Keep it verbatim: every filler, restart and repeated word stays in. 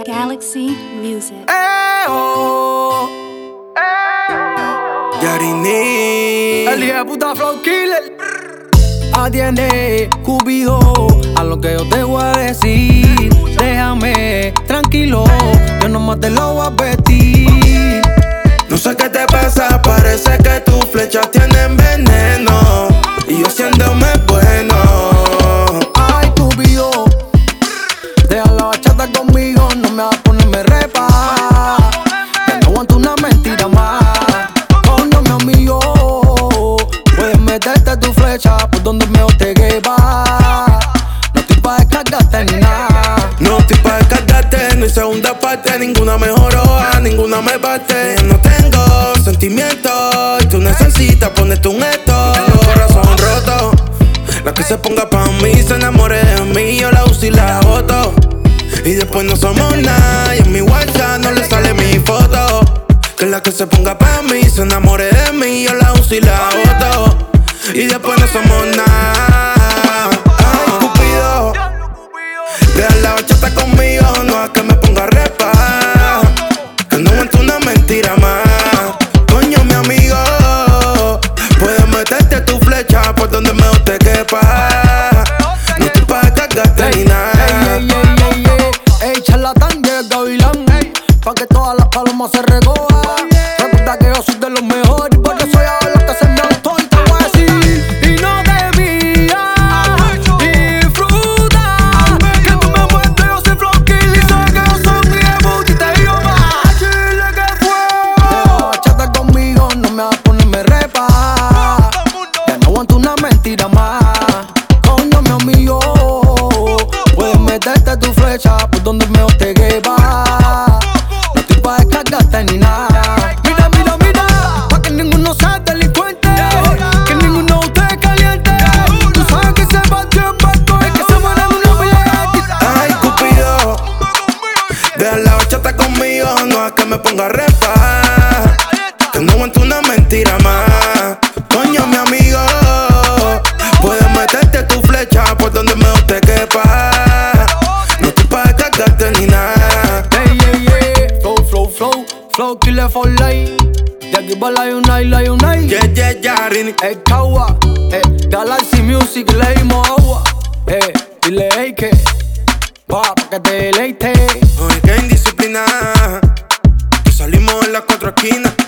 Galaxy Music. Eh, oh. Yarini, el hijo de puta flow killer. Atiende, Cupido, a lo que yo te voy a decir. Déjame tranquilo, yo nomás te lo voy a vestir. No sé qué te pasa, parece que tus flechas tienen veneno y yo siéndome bueno. Ay, Cupido, deja la bachata conmigo, no me vas a ponerme repa. Ya no aguanto una mentira más. Coño, mi amigo, puedes meterte tu flecha por donde mejor te quepa. No estoy pa' descargarte ni nada. No estoy pa' descargarte, no hay segunda parte. Ninguna me joroba, ninguna me parte. No tengo sentimientos y tú necesitas ponerte un esto. Corazón roto, la que se ponga pa' mí se enamore de mí. Yo la uso y la boto y después no somos nada. Y en mi WhatsApp no le sale mi foto. Que la que se ponga pa' mí se enamore de mí. Yo la uso y la boto y después no somos nada. Ay, Cupido, deja la bachata conmigo, no es que me ponga repa. Que no aguanto una mentira más. Coño, mi amigo, puedes meterte tu flecha por donde mejor te quepa. No estoy pa' descargarte ni nada. Ey, ey, ey, ey, ey, ey, charlatán, llega el gavilán, pa' que todas las palomas se recojan. Recuerda que yo soy de los mejores, por eso ya hago lo que se me antoja y te voy a decir. Y no te miras, disfruta, que tú me muestres, yo soy flow killer y sabes que yo soy mi debut y te digo más. Chile que fue. Deja bachata conmigo, no me vas a ponerme repa. Ya no aguanto una mentira más. Coño, mi amigo, puedes meterte tu flecha por donde mejor te quepa. No estoy pa' descargarte ni nada. Mira, mira, mira, pa' que ninguno sea delincuente, que ninguno de ustedes caliente. Tú sabes que se batió el barco, es que se muere una pelea. Ay, Cupido, deja la bachata conmigo, no es que me ponga repa. Que no aguanto una mentira más. Coño, mi amigo, puedes meterte tu flecha por donde mejor te quepa. No estoy pa' descargarte ni nada. Ey, ey, ey, flow, flow, flow, flow killer for life. De aquí pa' la Unite, la Unite. Yeah, yeah, Yarini. El Kawa, eh, Galaxy Music, le dimos agua. Eh, dile hey que, pa' pa' que te deleite. Oye, que indisciplina, que salimos en las cuatro esquinas.